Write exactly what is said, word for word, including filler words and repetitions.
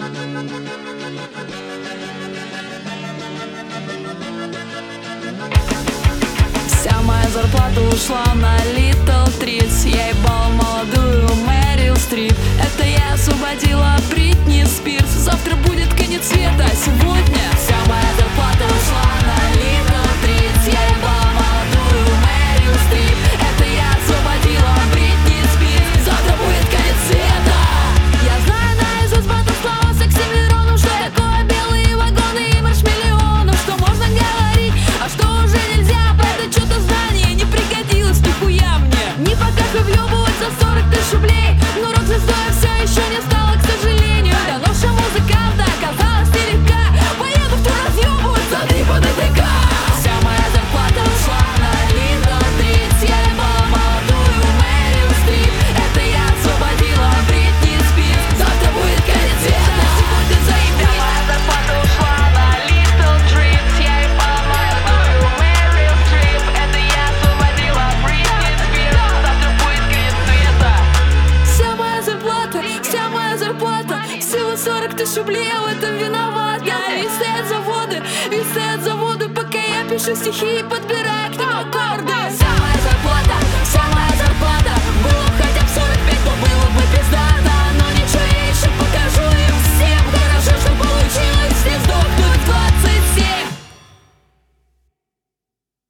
Вся моя зарплата ушла на Little Treats. Я ебала молодую Мэрил Стрип. Это я освободила Бритни Спирс. Завтра будет конец света, а сегодня вся моя зарплата ушла на Little Treats. Я ебала молодую Мэрил Стрип. Это я освободила Бритни Спирс. Завтра будет конец света. Я знаю наизусть батл слова с Оксимироном. Что такое белые вагоны и маршмиллионов. Что можно говорить, а что уже нельзя. Правда, что-то знание не пригодилось нихуя мне. Не покажу въебывать за сорок тысяч рублей. Но рок-звездой все еще не стало, к сожалению. Да ноша музыканта оказалась нелегка. Поеду в тур разъебываться, ты по ДТК. Вся моя зарплата ушла на Little Treats. Я ебала молодую Мэрил Стрип. Это я освободила Бритни Спирс. Завтра будет конец света, сегодня заебись. Вся моя зарплата ушла на Little Treats. Я ебала молодую Мэрил Стрип. Это я освободила Бритни Спирс. Завтра будет конец света. Вся моя зарплата, вся моя зарплата, всего сорок тысяч рублей, я в этом виновата. Ведь стоят заводы, ведь стоят заводы, пока я пишу стихи и подбираю к ним аккорды.